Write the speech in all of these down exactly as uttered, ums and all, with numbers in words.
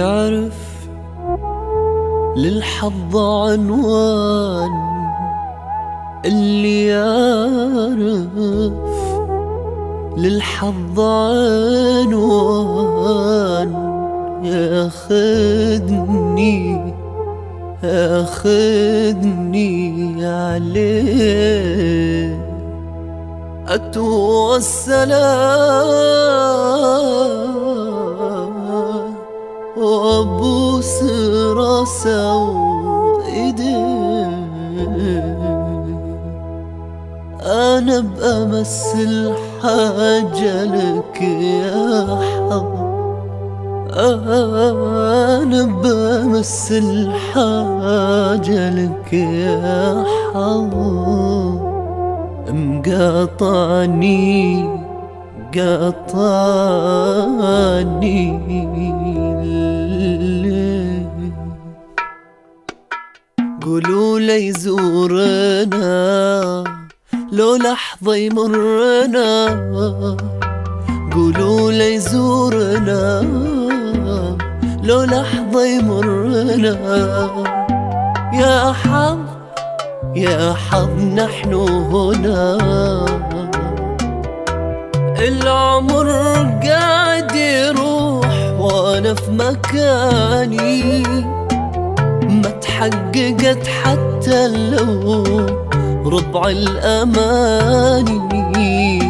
تعرف للحظ عنوان، اللي يعرف للحظ عنوان ياخدني ياخدني عليه أتوسل وأبوس راسه وإيديه. أنا بأمثل حاجة لك يا حظ، أنا بمثل حاجة لك يا حظ. مقاطعني قاطعني قولوا لي يزورنا لو لحظة يمرنا، قولوا لي يزورنا لو لحظة يمرنا. يا حظ يا حظ نحن هنا، العمر قاعد يروح وانا في مكاني، ما تحققت حتى لو ربع الأماني.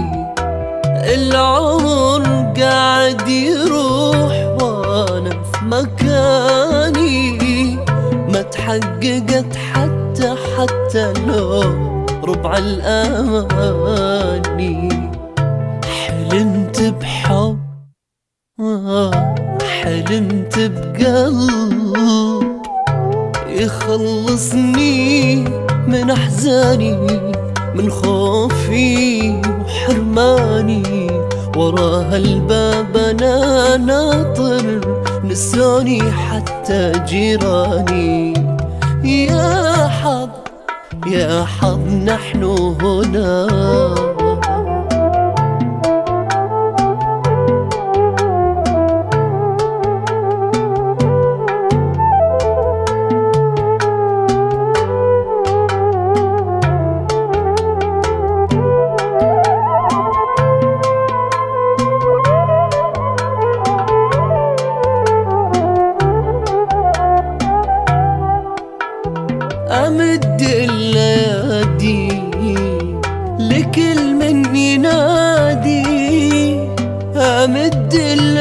العمر قاعد يروح وانا في مكاني، ما تحققت حتى حتى لو ربع الأماني. حلمت بحب حلمت بقلب يخلصني من أحزاني، من خوفي وحرماني. وراها الباب أنا ناطر، نسوني حتى جيراني. يا حظ يا حظ نحن هنا، أمد الأيادي لكل من ينادي، أمد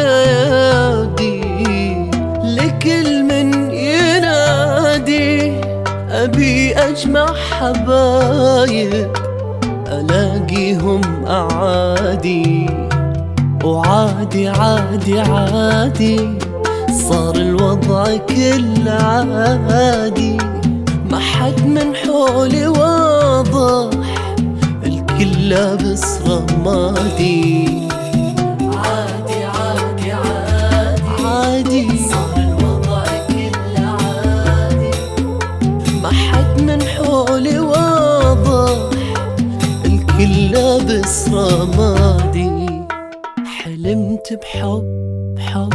الأيادي لكل من ينادي. أبي أجمع حبايب ألاقيهم أعادي، وعادي عادي عادي صار الوضع كل عادي. ما حد من حولي واضح، الكل لابس رمادي. عادي عادي عادي عادي صار الوضع كل عادي. ما حد من حولي واضح، الكل لابس رمادي. حلمت بحب بحب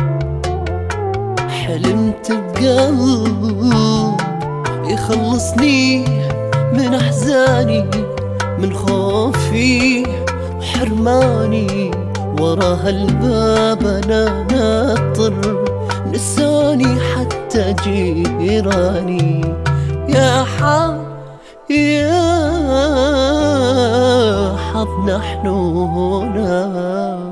حلمت بقلب يخلصني من أحزاني، من خوفي وحرماني. وراها الباب أنا ناطر، نسوني حتى جيراني. يا حظ يا حظ نحن هنا.